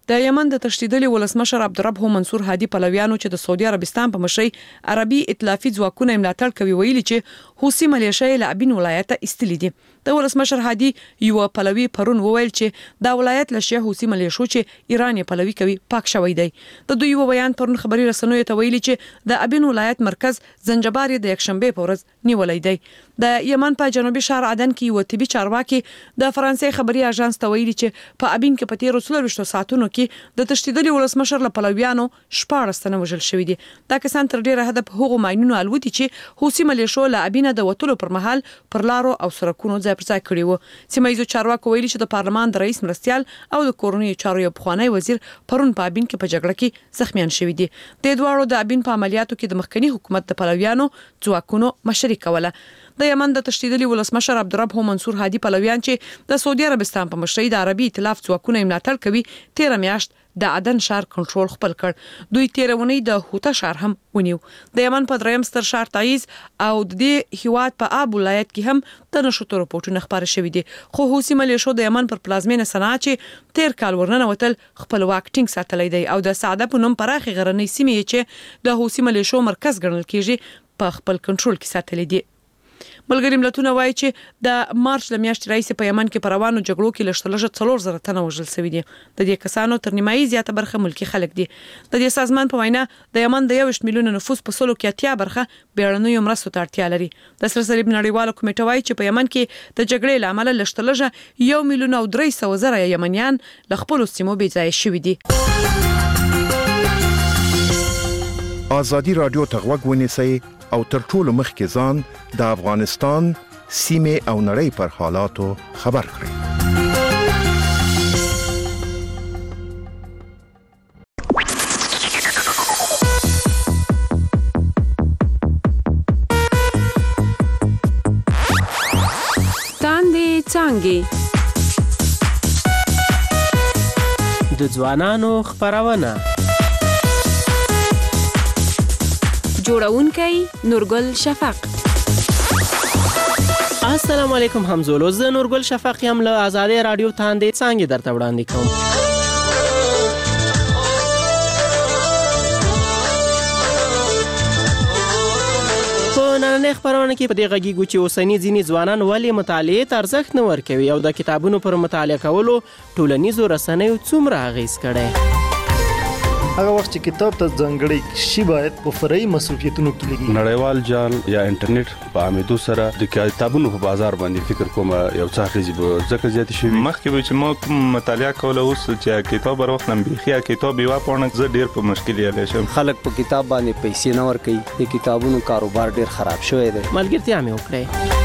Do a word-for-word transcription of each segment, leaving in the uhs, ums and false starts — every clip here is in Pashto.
د یمن د تشدیدلي ولسمشر عبدالرب منصور هادي پلویانو چې د سعودي عربستان په مشرۍ عربي ائتلافي ځواکونه ملاتړ کوي ویلي چې حوثي ملیشې له ابین ولایت ایستلې دي. د ولسمشر هادي یو پلوي پرون وویل چې دا ولایت له شیعه حوثي ملیشو چې ایران یې پلوي کوي پاک شوی دی. د دوی بیان پرون خبري رسنیو ته ویلي چې د ابین ولایت مرکز زنجبار د یکشنبه په ورځ نیولای دی. د یمن په جنوبي ښار عدن کې یو طبي چارواکي د فرانسې خبري اژانس ته ویلي چې په ابین کې په تیرو څلورویشتو ساعتونو کې د تشدیدلي ولسمشر له پلویانو شپاړس تنه وژل شوي دي. دا کسان تر ډیره حده په هغو ماینونو الوتي چې حوثي ملیشو له ابینه د وتلو پر مهال پر لارو او سړکونو ځای پر ځای کړي وو. سیمه ییزو چارواکو ویلي چې د پارلمان د رئیس مرستیال او د کورنیو چارو یو پخوانی وزیر پرون په ابین کې په جګړه کې زخمیان شوي دي. د دواړو د ابین په عملیاتو کې د مخکنی حکومت د پلویانو ځواکونو مشري کوله. د یمن د تشدیدلي ولسمشر عبدالرب منصور هادي پلویان چې د سعودي عربستان په مشرۍ د عربي ائتلاف ځواکونه ملاتړ کوي تیره میاشت د عدن ښار کنټرول خپل کړ. دوی تیره ونی د هوتا ښار هم ونیو. د یمن په دریم ستر ښار تعیز او د دې هیواد په آب ولایت کې هم د نشوتو رپورټونه خبر شوي دي. خو حوثي ملیشو د یمن پر پلازمینه صنعا چې تیر کال ورننه وتل خپل واک ټینګ ساتلی دی او د سعده په نوم پراخي غرنۍ سیمې چې د حوثي ملیشو مرکز ګڼل کیږي په خپل کنټرول کې ساتلی دي. ملګری ملتونه وایي چې د مارچ ل میاشتې راهیسې په یمن کې په روانو جګړو کې لږ تر لږه څلور زره تنه وژل شوي دي. د دې کسانو تر نیمایي زیاته برخه ملکي خلک دي. د دې سازمان په وینا د یمن د یوویشت میلیونه نفوس په سلو کې اتیا برخه بیړنیو مرستو ته اړتیا لري. د سره صلیب نړیواله کمیټه وایي چې په یمن کې د جګړې له امله لږ تر لږه یو میلیون او درې سوه زره یمنیان له خپلو سیمو بې ځایه شوي دي. ازادي راډیو ته غوږ ونیسئ او تر ټولو مخکې ځان د افغانستان سیمې او نړۍ پر حالاتو خبر کړئ. تاندې څانګې د ځوانانو خبرونه جوړونکی نورګل شفق. السلام علیکم همزولو، زه نورګل شفق یم له آزادۍ راډیو تاندې څانګې درته وړاندې کوم. په نننۍ خپرونه کې په دې غږیږو چې اوسني ځینې ځوانان ولې مطالعې ته ارزښت نه ورکوي او د کتابونو پر مطالعه کولو ټولنیزو رسنیو څومره اغېز کړی. هغه وخت چې کتاب ته ځانګړی شي باید په فرعي مصروفیتونو کې لګي. نړیوال جال یا انټرنیټ په عامېدو سره د کتابونو په بازار باندې فکر کوم یو څه اغېزې به ځکه زیاتې شوي. مخکې به چې ما کوم مطالعه کوله، اوس چې کتاب راواخلم بیخي کتاب یوه پاڼه زه ډېر په مشکل یالی شم. خلک په کتاب باندې پیسې نه ورکوي. د کتابونو کاروبار ډېر خراب شوی دی. ملګرتیا مې وکړئ.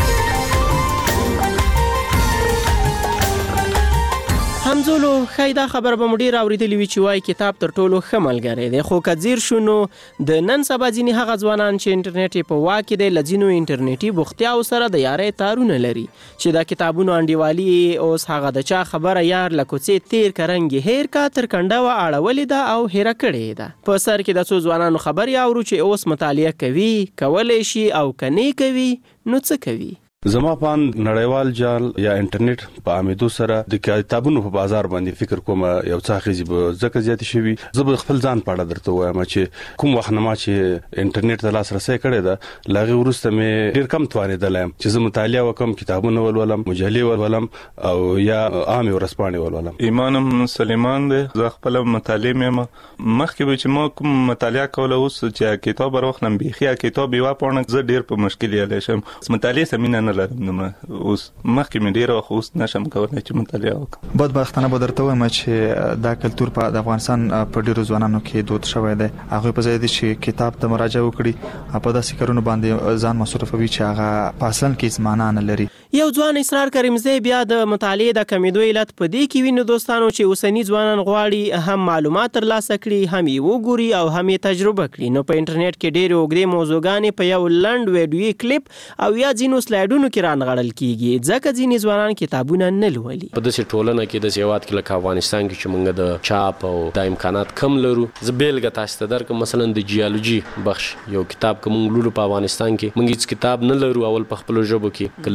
همزولو ښایي دا خبره به مو ډېر اورېدلې وي چې وایي کتاب تر ټولو ښه ملګری دی. خو که ځیر شو نو د نن سبا ځینې هغه ځوانان چې انټرنیټ یې په واک کې دی له ځینو انټرنیټي بوختیاو سره د یارۍ تارونه لري چې د کتابونو انډیوالي اوس هغه د چا خبره یار له کوڅې تیر که رنګ یې هیر کا تر کنډه وه اړولې ده او هیره کړې ده. په سر کې د څو ځوانانو خبرې اورو چې اوس مطالعه کوي، کولی شي او که نه کوي نو څه کوي. زما پان نړیوال جال یا انټرنیټ په عامېدو سره د کتابونو په بازار باندې فکر کوم یو څه اغېزې به ځکه زیاتې شوي. زه به خپل ځان په اړه درته وایم چې کوم وخت نه ما چې انټرنیټ ته لاسرسی کړی ده له هغې وروسته مې ډېر کم توانېدلی یم چې زه مطالعه وکړم، کتابونه ولولم، مجلې ولولم او یا عامې ورځپاڼې ولولم. ایمان هم سلیمان دی، زه خپله مطالعه یم. مخکې به چې ما کوم مطالعه کوله، اوس چې کتاب راواخلم بیخي کتاب یوه پاڼه زه ډېر په مشکل یالی شم. مطالعې ته مینه نه لرم. اوس مخکې مې ډېره وخت اوس نشم کولی چې مطالعه وکړم. بدبختانه به درته وایم چې دا کلتور په د افغانستان په ډېرو ځوانانو کې دود شوی دی. هغوی په ځای دی چې کتاب ته مراجعه وکړي په داسې کارونو باندې ځان مصرفوي چې هغه په اصل کې هېڅ معنا نه لري. یو ځوان اسرار کریمزی بیا د مطالعې د کمیدو علت په دې کې وینو دوستانو چې اوسني ځوانان غواړي هم معلومات ترلاسه کړي، هم یې وګوري او هم یې تجربه کړي. نو په انټرنیټ کې ډېرې اوږدې موضوعګانې په یو لنډ ویډیویي کلیپ او یا ځینو سلایډونو کې رانغړل کیږي ځکه ځینې ځوانان کتابونه نه لولي. په داسې ټولنه کې داسې هېواد کې لکه افغانستان کې چې موږ د چاپ او دا امکانات کم لرو، زه بیلګه تاسو ته درکړم. مثلا د جیالوجي بخش یو کتاب که موږ لولو په افغانستان کې موږ هېڅ کتاب نه لرو اول په خپلو ژبو کې، که لرو یې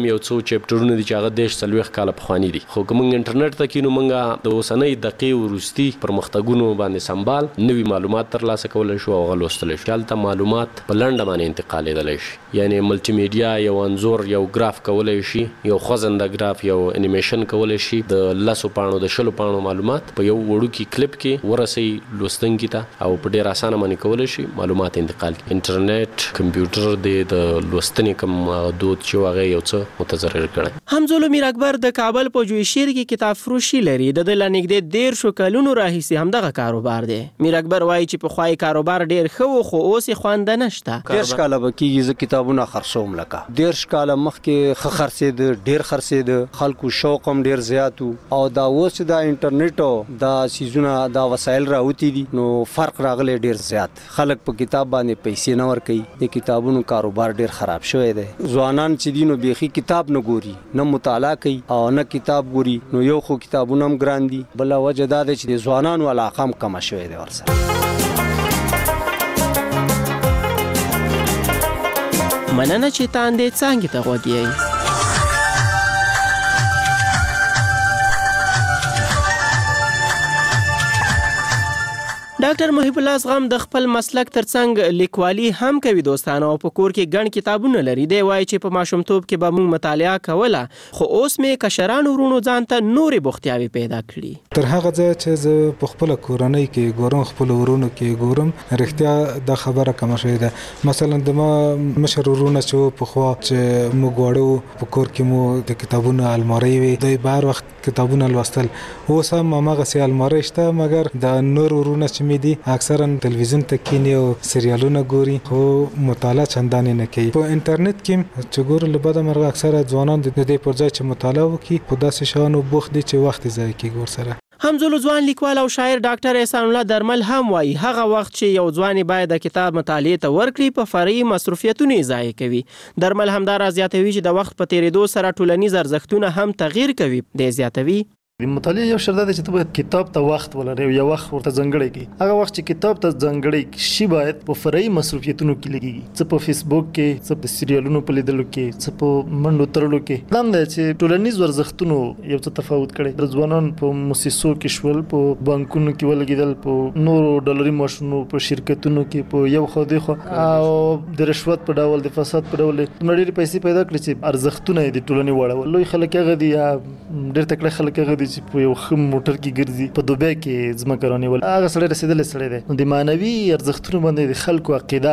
هم یو څو چپټرونه دي چې هغه دیش څلوېښت کاله پخواني دي خو که موږ انټرنیټ ته کینو موږ د اوسنۍ دقیقې وروستي پرمختګونو باندې سمبال نوي معلومات ترلاسه کولی شو او هغه لوستلی شو هلته معلومات په لنډه باندې انتقالېدلی شي یعنی ملټي میډیا یو انځور یو ګراف کولی شي یو خوځنده ګراف یو انیمیشن کولی شي د لسو پاڼو د شلو پاڼو معلومات په یو وړوکي کلیپ کې ورسوي لوستونکي ته او په ډېر اسانه باندې کولی شي معلومات انتقال کړي انټرنیټ کمپیوټر دی د لوستنې کوم دود چې هغه یو څه متضرر کړی حمزه میر اکبر د کابل په جویشیر کې کتاب فروشي لري د ده له نږدې دېرشو کلونو راهیسې همدغه کاروبار دی میر اکبر وایي چې پخوا یې کاروبار ډېر ښه و خو اوس یې خوانده نشته دېرش کاله به کېږي زه کتابونه خرڅوم لکه دېرش کاله مخکې ښه خرڅېده ډېر خرڅېده خلکو شوق هم ډېر زیات و او دا اوس چې دا انټرنیټ دا څیزونه دا وسایل راوتي دي نو فرق راغلی ډېر زیات خلک په کتاب باندې پیسې نه ورکوي د کتابونو کاروبار ډېر خراب شوی دی ځوانان چې دي نو بیخي کتاب نه ګوري نه مطالعه کوي او نه کتاب ګوري نو یو خو کتابونه هم ګران دي بله وجه دا دی چې د ځوانانو علاقه هم کمه شوې ده ورسره مننه چې تاندې څانګې ته غوږ یئ ډاکټر محب الله زغم د خپل مسلک ترڅنګ لیکوالي هم کوي دوستانو او په کور کې ګڼ کتابونه لري دی وایي چې په ماشومتوب کې به موږ مطالعه کوله خو اوس مې کشرانو ورونو ځان ته نورې بوختیاوې پیدا کړي تر هغه ځایه چې زه په خپله کورنۍ کې ګورم خپلو ورونو کې ګورم رښتیا دا خبره کمه شوې ده مثلا د ما مشر ورونه چې پخوا چې موږ واړه په کور کې مو د کتابونو المارۍ وي دوی به هر وخت کتابونه لوستل اوس هم هماغسې المارۍ شته مګر د نور ورونه چې دي اکثرا تلویزیون ته کینی او سریالونه ګوري خو مطالعه چندانې نه کوي په انټرنیټ کې چې ګورو له بده مرغه اکثره ځوانان د دې پر ځای چې مطالعه وکړي په داسې شیانو بوخت دي چې وخت یې ضایع کیږي ورسره همزولو ځوان لیکوال او شاعر ډاکټر احسان الله درمل هم وایي هغه وخت چې یو ځوان باید د کتاب مطالعې ته ورکړي په فرعي مصروفیتونه یې ضایع کوي درمل همدارا زیاتوي چې د وخت په تیریدو سره ټولنیز ارزښتونه هم تغییر کوي دی زیاتوي د مطالعه یو شرط دی چې ته باید کتاب ته وخت ولرې یو وخت ورته ځانګړی کړي هغه وخت چې کتاب ته ځانګړی شي باید په فرعي مصروفیتونو کې لګیږي څه په فیسبوک کې څه په سریالونو په لیدلو کې څه په منډو ترلو کې دا هم دی چې ټولنیز ارزښتونو یو څه تفاوت کړی د ځوانان په موسسو کې شول په بانکونو کې ولګېدل په نورو ډالري معاشونو په شرکتونو کې په یو خوا دی خوا او د رشوت په ډول د فساد په ډول دومره ډېرې پیسې پیدا کړي چې ارزښتونه یې د ټولنې واړول لوی خلک هغه دي یا ډېر تکړه خلک هغه دي چې په یو ښه موټر کې ګرځي په دوبۍ کې ځمکه رانیول هغه سړی رسېدلی سړی دی نو د معنوي ارزښتونو باندې د خلکو عقیده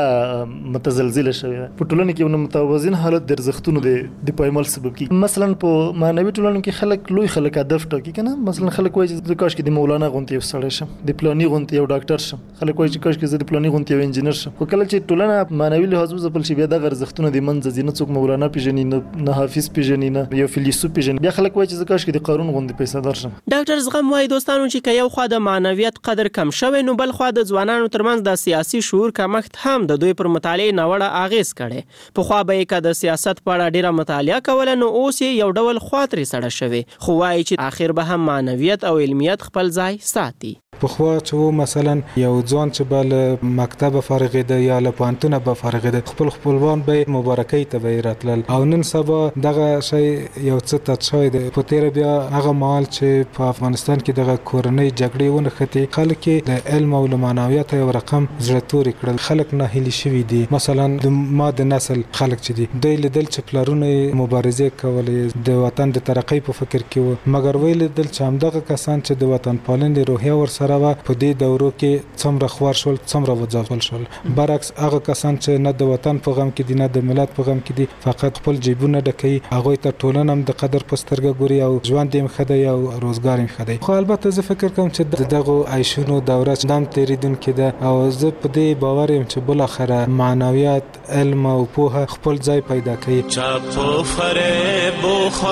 متزلزله شوې ده په ټولنه کې یو متوازن حالت د ارزښتونو د پایمال سبب کېږي مثلا په معنوي ټولنو کې خلک لوی خلک هدف ټاکي که نه مثلا خلک وایي چې زه کاشکې د مولانا غوندې یو سړی شم د پلاني غوندې یو ډاکټر شم خلک وایي چې کاشکې زه د پلاني غوندې یو انجینر شم خو کله چې ټولنه معنوي لحاظ وځپل شي بیا دغه ارزښتونه د منځه ځي نه څوک مولانا پېژني نه حافظ پېژني نه یو فیلسوف پېژني بیا خلک وایي چې زه کاشکې د قارون غوندې پیسه‌دار شم ډاکټر زغم وایي دوستانو چې که یو خوا د معنویت قدر کم شوی نو بل خوا د ځوانانو ترمنځ د سیاسي شعور کمښت هم د دوی پر مطالعې ناوړه اغېز کړی پخوا به یې که د سیاست په اړه ډېره مطالعه کوله نو اوس یې یو ډول خوا ترې سړه شوې خو وایي چې آخر به هم معنویت او علمیت خپل ځای ساتي پخوا چې مثلا یو ځوان چې به له مکتبه فارغېده یا له پوهنتونه به فارغېده خپل خپلوان به مبارکۍ ته به یې راتلل او نن سبا دغه شی یو څه تت شوی دی په تېره بیا هغه مهال چې په افغانستان کې دغه کورنۍ جګړې ونښتې خلک یې د علم او له معنویت یو رقم زړه تورې کړل خلک ناهیلي شوي دي مثلا د ما د نسل خلک چې دي دوی لیدل چې پلرونه یې مبارزې کولې د وطن د ترقۍ په فکر کې وو مګر ویې لیدل چې همدغه کسان چې د وطن پالنې روحیه ورسره وه په دې دورو کې څومره خوار شول څومره وځپل شول برعکس هغه کسان چې نه د وطن په غم کې دي نه د ملت په غم کې دي فقط خپل جیبونه ډکوي هغوی ته ټولنه هم د قدر په سترګه ګوري او ژوند یې هم ښه دی او روزګار یې ښه دی خو البته زه فکر کوم چې د دغو عیشونو دوره دا هم تېرېدونکې ده او زه په دې باور یم چې بالاخره معنویت علم او پوهه خپل ځای پیدا کوي چا په فریب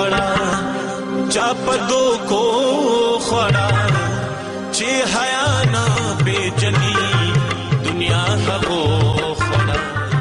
وخوړه چا په دوکو خوړه چې حیا نه پیژني دنیا هغو خوړه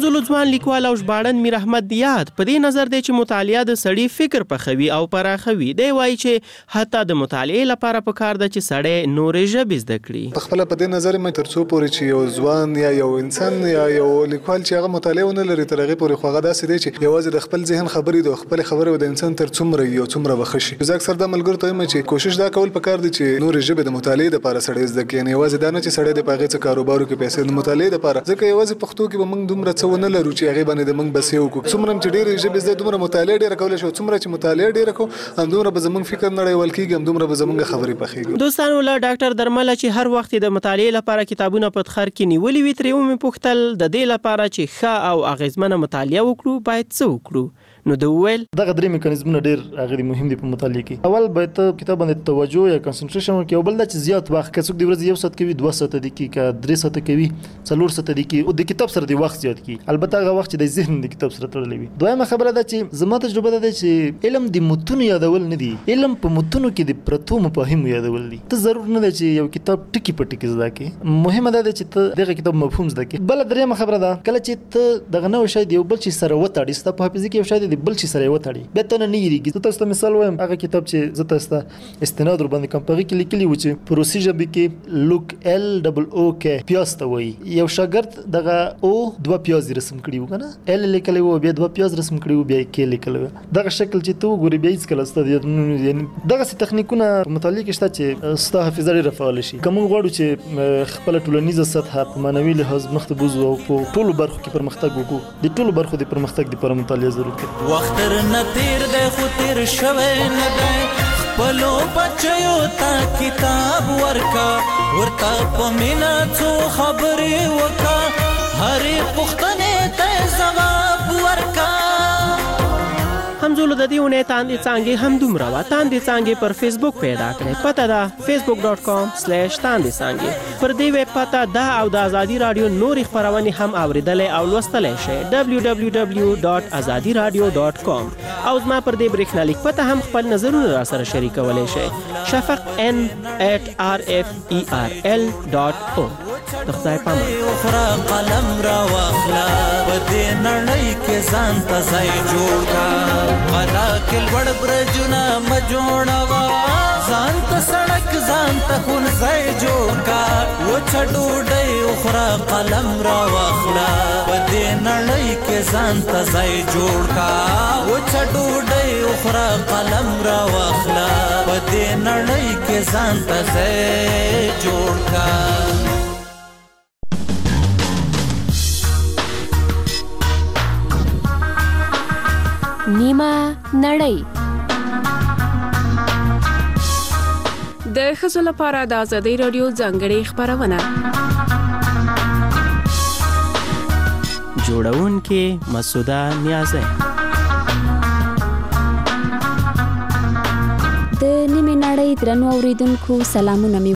همزولو ځوان لیکوال او ژباړن میر احمد دیاد په دې نظر دی چې مطالعه د سړي فکر پخوي او پراخوي. دی وایي چې حتی د مطالعې لپاره پکار ده چې سړی نورې ژبې زده کړي. په خپل په دې نظر مې تر څو پورې چې یو ځوان یا یو انسان یا یو لیکوال چې هغه مطالعه ونه لري تر هغه پورې خو هغه داسې دی چې یوازې د خپل ذهن خبرې د خپل خبرې د انسان تر څومره یو څومره بخښي. زه اکثر د ملګرو ته وایم چې کوشش دا کول پکار دي چې نورې ژبې د مطالعې لپاره سړی زده کړي، نه یوازې دا نه چې سړی د پاغې څخه کاروبارو کې پیسې د مطالعې لپاره، ځکه یوازې پښتو کې به موږ دومره څه ونه لرو چې هغه باندې د موږ بس یو کو څومره چې ډېرې ژبې زده دومره مطالعه ډېره کول شو، څومره چې مطالعه ډېره کو هم دومره به زموږ فکر نړیوال کېږي، هم دومره به زموږ خبرې پخېږي. دوستانو له ډاکټر درمل چې هر وخت د مطالعې لپاره کتابونه په خر کې نیولې وي ترې ومې پوښتل د دې لپاره چې ښه او اغیزمنه مطالعه وکړو باید څه وکړو. نو د ویل دغه درې میکانیزمونه ډېر هغه مهم دي په مطالعه کې. اول باید ته کتاب باندې توجه یا کنسنټریشن وکړې، او بل دا چې زیات وخت که څوک د ورځې یو ساعت کوي، دوه ساعته دي کې که درې ساعته کوي، څلور ساعته دي کې، او د کتاب سره د وخت زیات کی، البته هغه وخت چې د ذهن د کتاب سره تړلی وي. دویمه خبره ده چې زما تجربه ده چې علم د متونو یادول نه دي، علم په متونو کې د پرتو مفاهیمو یادول دي. ته ضرور نه ده چې یو کتاب ټکی په ټکی زده کړې، مهمه ده چې ته دغه کتاب مفهوم زده کړې. بل دریمه خبره ده کله چې ته دغه نوې شی د یو بل شي سره وتاړې، ستا په حافظه کې یو شی د بل شي سره وتاړې، بیا ته نه یریږي. زه تاسو ته مثال وایم، هغه کتاب چې زه تاسو ته استناد ور باندې کوم په کې لیکلی و چې په روسي ژبه کې لوک ال ډبل او کې پیاز ته وایي. یو شاګرد دغه او دوه پیاز رسم کړي و کنه، ال لیکلی و بیا دوه پیاز رسم کړي و بیا کې لیکلی و. دغه شکل چې ته وګورې بیا هیڅ کله ستاسو یعنی دغه څه تخنیکونه مطالعه کې شته چې ستاسو حافظه لري فعال شي. کوم غواړو چې خپل ټولنیزه سطح په معنوي لحاظ مخته بوزو او په ټولو برخو کې پرمختګ وکړو، د ټولو برخو د پرمختګ لپاره مطالعه ضروري ده. وخت نه تیر دی خو تیر شوی نه دی، خپلو بچیو ته کتاب ورکا، ورته په مینه څو خبرې وکا، هرې پوښتنې ته ځواب ورکا. همزولو د دې اونۍ تاندې څانګې هم دومره وه. تاندې څانګې پر فیسبوک پیدا کړئ، پته ده فیسبوک ډاټ کام سلیش تاندې څانګې. پر دې ویب پته دا او د ازادي راډیو نورې خپرونې هم اوریدلی او لوستلی شئ، ډبلیو ډبلیو ډبلیو ډاټ ازادي راډیو ډاټ کام. او زما پر دې برېښنالیک پته هم خپل نظرونه راسره شریکولی شئ، شفق ان ایٹ آر اف ای آر ال ډاټ او. د خدای پامان قلم را واخلا، په دې نړۍ کې ځان ته ځای جوړ کا، غلا کې لوړ برجونه مه جوړوه، ځان ته سړک ځان ته ښوونځی جوړ کا، وچه ډوډۍ وخوره قلم را واخلا، په دې نړۍ کې ځان ته ځای جوړ کا، وچه ډوډۍ وخوره قلم را واخلا، په دې نړۍ کې ځان ته ځای جوړ کا. نیمه نړۍ د ښځو لپاره د ازادي راډیو ځانګړې خپرونه. جوړونکې مسعوده نیازی. د نیمه نړۍ درنو اوریدونکو سلامونه.